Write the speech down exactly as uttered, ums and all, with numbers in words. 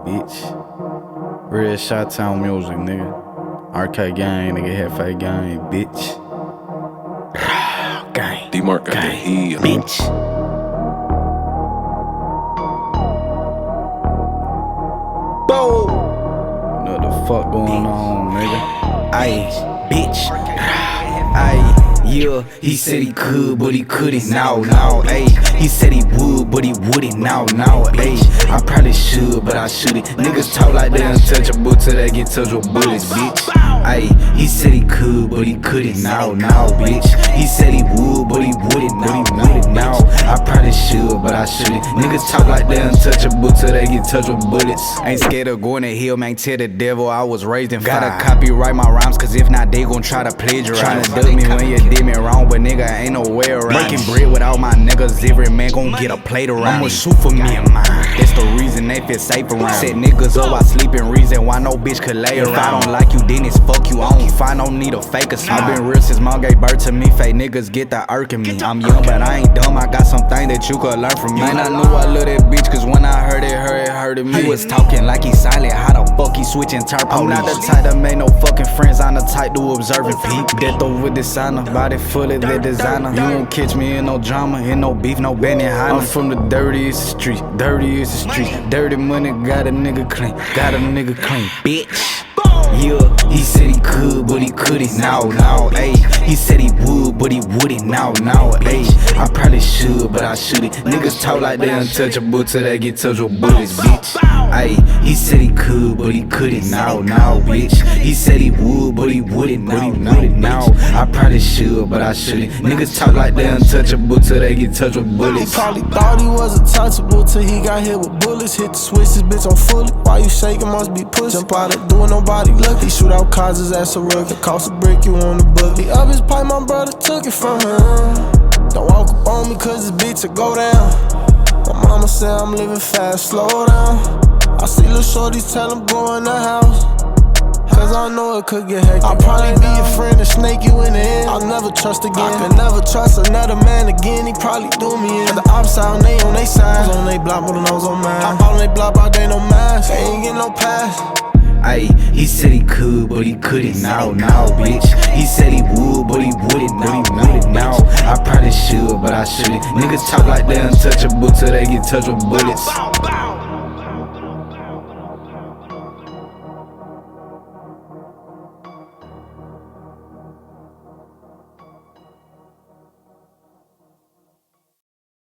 bitch. Real Chi-Town music, nigga. R K gang, nigga, Hefe gang, bitch. Gang. D-Mark got the heat, bitch. Boom. Know what the fuck going on, nigga? Aye, bitch. Aye. Yeah, he said he could, but he couldn't. Now, now, ayy. He said he would, but he wouldn't. Now, now, ayy. I probably should, but I shouldn't. Niggas talk like they untouchable till they get touched with bullets, bitch. Ayy, he said he could, but he couldn't. Now, now, bitch. He said he would, but he wouldn't. But he wouldn't. Now, I probably should, but I shouldn't. Niggas talk like they untouchable till they get touched with bullets. Ain't scared of going to hell, man. Tell the devil I was raised in fire. Gotta copyright my rhymes, cause if not, they gon' try to plagiarize. Tryna duck me when you did me wrong, but nigga ain't no way around. Making bread with all my niggas, every man gon' get a plate around. I'ma shoot for me and mine. That's the reason they feel safe around. Set niggas up while sleeping, reason why no bitch could lay around. If I don't like you, then it's fuck you. I don't find no need to fake a smile. I been real since mom gave birth to me. Fake niggas get the irking me. I'm young, but I ain't dumb. I got something that you could learn from me. Man, I knew I love that bitch, cause when I heard it, her, it hurted me. He was talking like he silent. How the fuck he switching turp? I'm not the type to make no fucking friends. I'm the type to observe and peep. Death over designer, body full of that designer. You won't catch me in no drama, in no beef, no Benny Hanna. I'm from the dirtiest street, dirtiest street. Dirty money got a nigga clean, got a nigga clean, bitch. Yeah, he said he could, but he couldn't. Now, now, ayy. He said he would, but he wouldn't. Now, now, ayy. I probably should, but I shouldn't. Niggas talk like they untouchable till they get touched with bullets, bitch. Ayy, he said he could, but he couldn't. Now, now, bitch. He said he would, but he wouldn't. But he wouldn't. Now, I probably should, but I shouldn't. Niggas talk like they untouchable till they get touched with bullets. He probably thought he was untouchable till he got hit with bullets. Hit the switch, this bitch on fully. Why you shaking? Must be push. Jump out of doing nobody look. He shoot out cars, his ass a rookie. Cost a brick, you on the book. He up his pipe, my brother took it from him. Don't walk up on me, cause this bitch will go down. My mama said I'm living fast, slow down. I see little shorties tell him go in the house, cause I know it could get hectic. I'll probably be your friend and snake you in the end. I'll never trust again. I can never trust another man again. He probably do me in. The ops out, they on they side. I was on they block, but the nose on mine. I bought on they block, but they no mask. They ain't get no pass. Ayy, he said he could, but he couldn't. Now, now, bitch. He said he would, but he wouldn't. But he wouldn't. Now, I probably should, but I shouldn't. Niggas talk like they untouchable till they get touched with bullets.